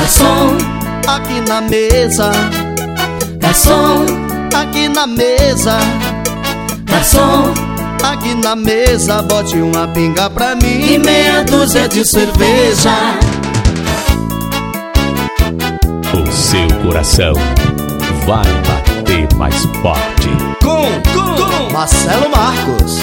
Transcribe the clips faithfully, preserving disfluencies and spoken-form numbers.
Garçom, aqui na mesa. garçom, Aqui na mesa. garçom, Aqui na mesa, bote uma pinga pra mim e meia dúzia de cerveja. O seu coração vai bater mais forte. Com, com, com Marcelo Marcos.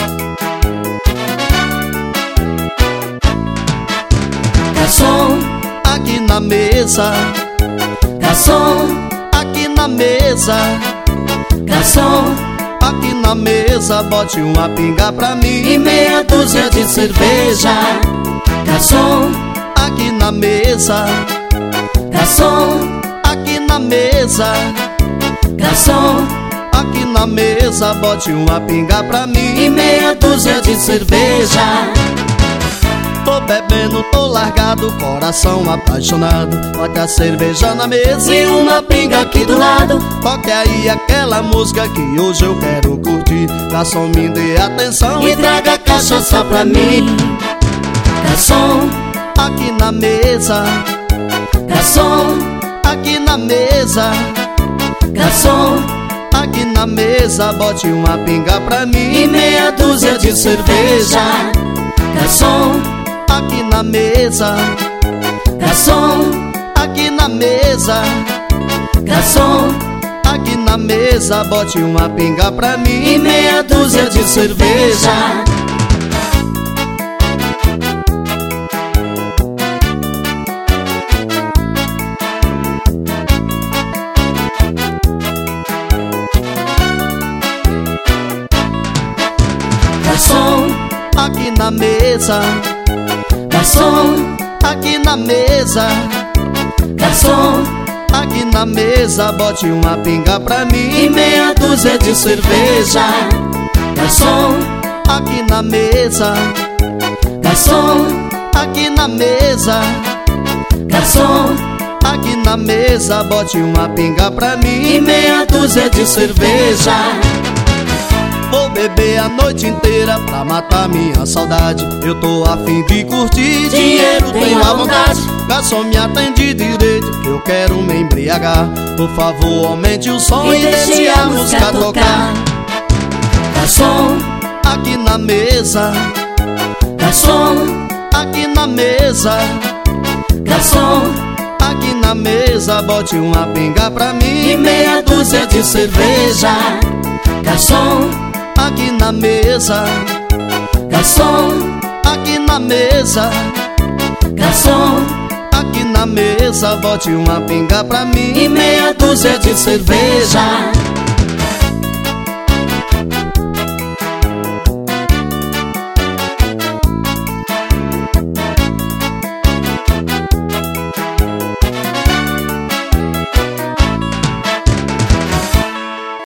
Garçom, Aqui na mesa. garçom, Aqui na mesa. garçom, Aqui na mesa, bote uma pinga pra mim e meia dúzia de cerveja. Garçom, aqui na mesa. garçom, Aqui na mesa. garçom, Aqui na mesa, bote uma pinga pra mim e meia dúzia de cerveja. Tô bebendo, tô largado, coração apaixonado. Bote a cerveja na mesa E uma pinga aqui do lado. toque aí aquela música que hoje eu quero curtir. Garçom, me dê atenção E traga cachaça pra mim. Garçom, aqui na mesa. garçom, Aqui na mesa. garçom, Aqui na mesa, bote uma pinga pra mim e meia dúzia de cerveja. Garçom, aqui na mesa. garçom, Aqui na mesa. garçom, Aqui na mesa, bote uma pinga pra mim e meia dúzia de cerveja. Garçom, aqui na mesa. garçom, Aqui na mesa. garçom, Aqui na mesa, bote uma pinga pra e mim meia dúzia de cerveja. Garçom, aqui na mesa. garçom, Aqui na mesa. garçom, Aqui na mesa, bote uma pinga pra mim e meia dúzia de cerveja. Vou beber a noite inteira pra matar minha saudade. Eu tô a fim de curtir, dinheiro tenho à vontade. Garçom, me atende direito que eu quero me embriagar. Por favor, aumente o som e, E deixe a música tocar. Garçom, Aqui na mesa. garçom, Aqui na mesa. garçom, Aqui na mesa, bote uma pinga pra mim e meia dúzia de cerveja. Garçom, aqui na mesa. garçom, Aqui na mesa. garçom, Aqui na mesa, bote uma pinga pra mim e meia dúzia de cerveja.